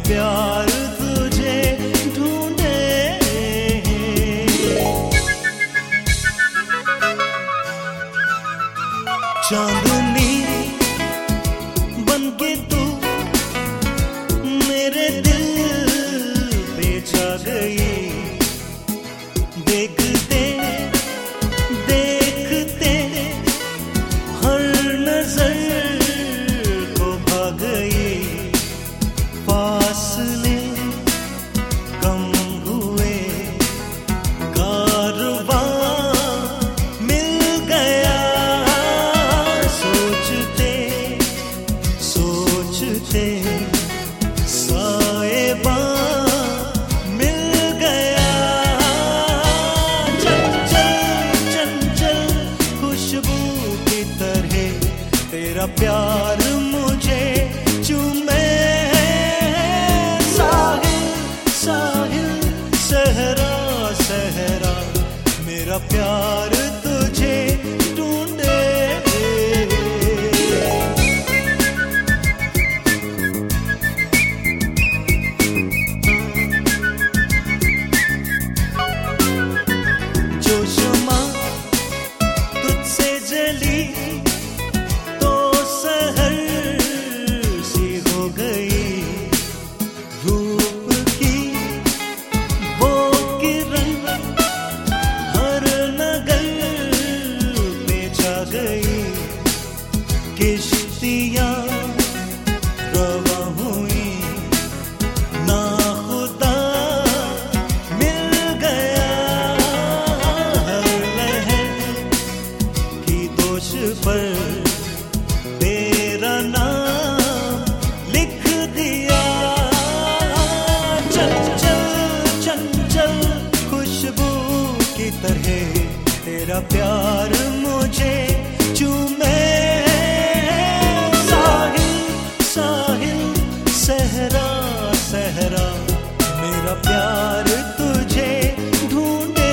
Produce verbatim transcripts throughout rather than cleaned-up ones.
प्यार तुझे ढूंढे। चांदनी बनके तू मेरे दिल पे छा गई। देखते देखते हर नजर को भा गई। फासले कम हुए, कारवां मिल गया। सोचते सोचते साएबा मिल गया। चंचल चंचल खुशबू की तरह तेरा प्यार मुझे चूमे। साहिल साहिल सहरा सहरा मेरा प्यार तुझे ढूंढे। जो शमा तुझसे जली तो सहर सी हो गई। रूप की वो किरण हर नगर पे छा गई। किश्तियां रवा हुई, ना खुदा मिल गया। हर लहर की दोष पर तेरा नाम लिख दिया। चंचल चंचल खुशबू की तरह तेरा प्यार मुझे चूमे। साहिल साहिल सहरा सहरा मेरा प्यार तुझे ढूंढे।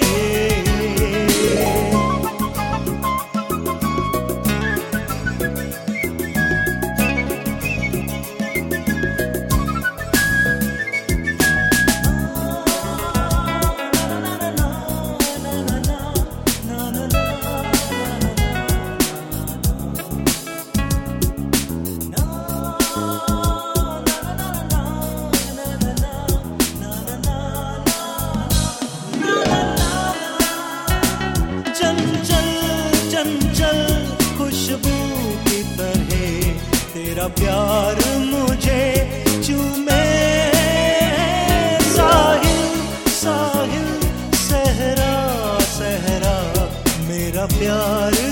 चंचल चंचल खुशबू की तरह तेरा प्यार मुझे चूमे। साहिल साहिल सहरा सहरा मेरा प्यार